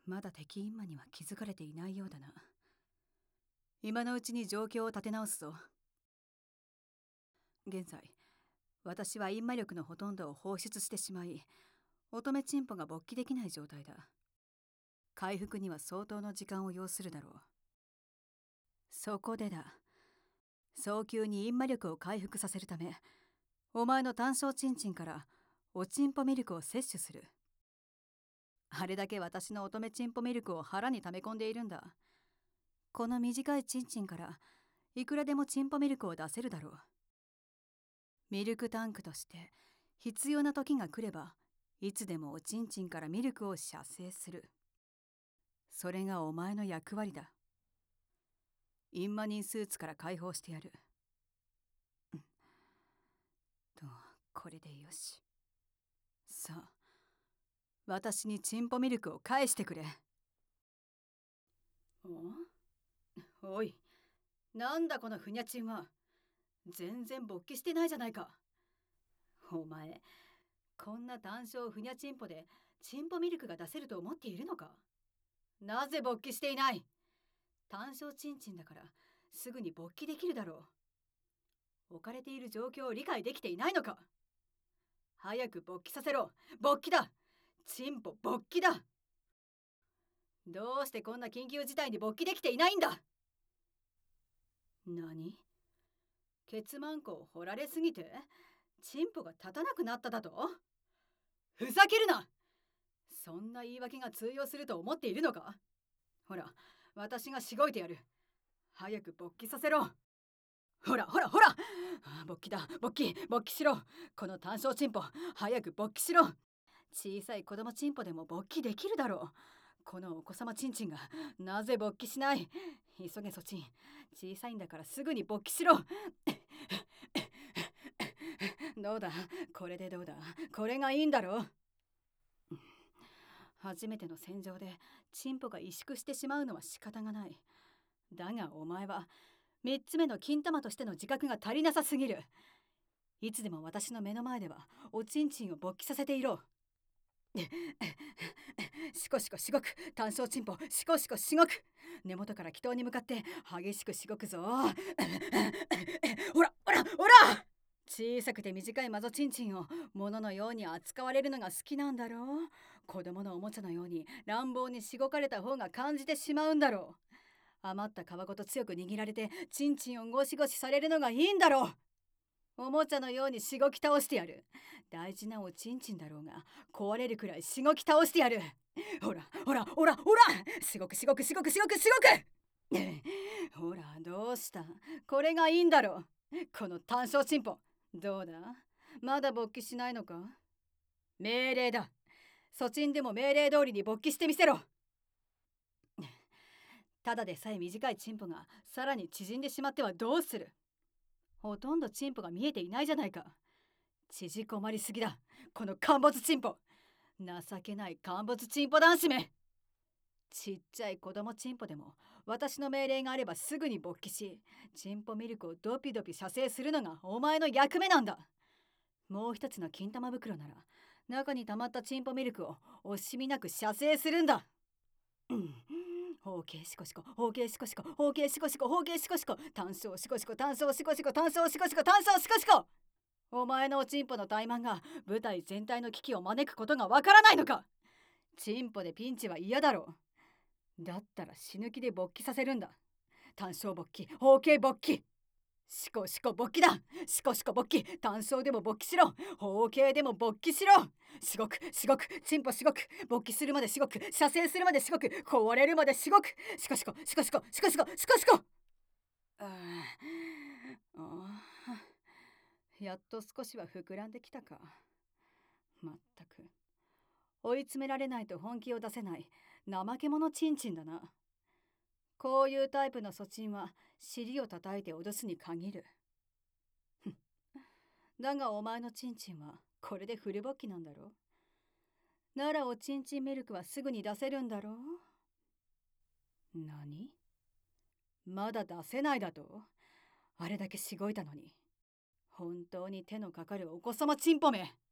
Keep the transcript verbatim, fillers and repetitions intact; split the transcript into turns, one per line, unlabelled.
まだ敵インマには気づかれていないようだな。今のうちに状況を立て直すぞ。現在私はインマ力のほとんどを放出してしまい、乙女チンポが勃起できない状態だ。回復には相当の時間を要するだろう。そこでだ、早急にインマ力を回復させるため、お前の単小チンチンからおチンポミルクを摂取する。あれだけ私の乙女チンポミルクを腹に溜め込んでいるんだ。この短いチンチンからいくらでもチンポミルクを出せるだろう。ミルクタンクとして必要な時が来れば、いつでもおちんちんからミルクを射精する。それがお前の役割だ。インマニンスーツから解放してやる。うん、と、これでよし。さあ、私にチンポミルクを返してくれ。おおい、なんだこのふにゃちんは。全然勃起してないじゃないか。お前、こんな単小ふにゃチンポでチンポミルクが出せると思っているのか。なぜ勃起していない。単小チンチンだからすぐに勃起できるだろう。置かれている状況を理解できていないのか。早く勃起させろ。勃起だ。チンポ勃起だ。どうしてこんな緊急事態に勃起できていないんだ。何、ケツマンコを掘られすぎてチンポが立たなくなっただと。ふざけるな。そんな言い訳が通用すると思っているのか。ほら、私がしごいてやる。早く勃起させろ。ほらほらほら、勃起だ。勃起勃起しろ。この単小チンポ、早く勃起しろ。小さい子供チンポでも勃起できるだろう。このお子様チンチンがなぜ勃起しない。急げそちん、小さいんだからすぐに勃起しろ。どうだ、これでどうだ。これがいいんだろう。初めての戦場でチンポが萎縮してしまうのは仕方がない。だがお前はみっつめの金玉としての自覚が足りなさすぎる。いつでも私の目の前ではおちんちんを勃起させていろ。しこしこしごく、単小チンポ、しこしこしごく。根元から気筒に向かって激しくしごくぞ。ほらほらほら。小さくて短いマゾチンチンを物のように扱われるのが好きなんだろう。子供のおもちゃのように乱暴にしごかれた方が感じてしまうんだろう。余った皮ごと強く握られてチンチンをゴシゴシされるのがいいんだろう。おもちゃのようにしごき倒してやる。大事なおちんちんだろうが壊れるくらいしごき倒してやる。ほらほらほらほら、しごくしごくしごくしごくしごく。ほらどうした。これがいいんだろう。この単小チンポ、どうだ、まだ勃起しないのか。命令だ。そちんでも命令通りに勃起してみせろ。ただでさえ短いチンポがさらに縮んでしまってはどうする。ほとんどチンポが見えていないじゃないか。縮こまりすぎだ、この陥没チンポ。情けない陥没チンポ男子め。ちっちゃい子供チンポでも私の命令があればすぐに勃起し、チンポミルクをドピドピ射精するのがお前の役目なんだ。もう一つの金玉袋なら中に溜まったチンポミルクを惜しみなく射精するんだ。うん、包茎シコシコ、包茎シコシコ、包茎シコシコ、包茎シコシコ、単小シコシコ、単小シコシコ、単小シコシコ、単小シコシコ。お前のおチンポの怠慢が舞台全体の危機を招くことがわからないのか。チンポでピンチは嫌だろう。だったら死ぬ気で勃起させるんだ。単小勃起、包茎勃起。シコシコ勃起だ。シコシコ勃起、単小でも勃起しろ。包茎でも勃起しろ。しごくしごく、チンポしごく、勃起するまでしごく、射精するまでしごく、壊れるまでしごく。シコシコシコシコシコシコシコシコ。ああ、やっと少しは膨らんできたか。まったく追い詰められないと本気を出せない怠け者チンチンだな。こういうタイプのソチンは尻を叩いて脅すに限る。だがお前のチンチンはこれでフル勃起なんだろう。ならおちんちんミルクはすぐに出せるんだろう。何？まだ出せないだと？あれだけしごいたのに。本当に手のかかるお子様チンポめ。